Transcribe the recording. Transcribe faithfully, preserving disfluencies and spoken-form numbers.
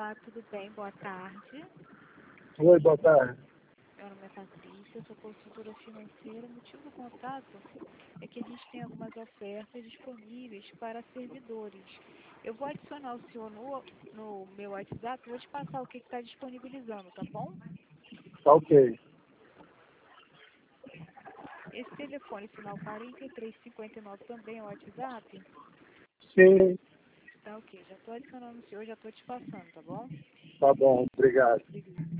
Olá, tudo bem? Boa tarde. Oi, boa tarde. Meu nome é Patrícia, eu sou consultora financeira. O motivo do contato é que a gente tem algumas ofertas disponíveis para servidores. Eu vou adicionar o senhor no, no meu WhatsApp, vou te passar o que está disponibilizando, tá bom? Tá ok. Esse telefone final quarenta e três cinquenta e nove também é o WhatsApp? Sim, Tá ok, já estou adicionando o senhor, já estou te passando, tá bom? tá bom, obrigado. Obrigada.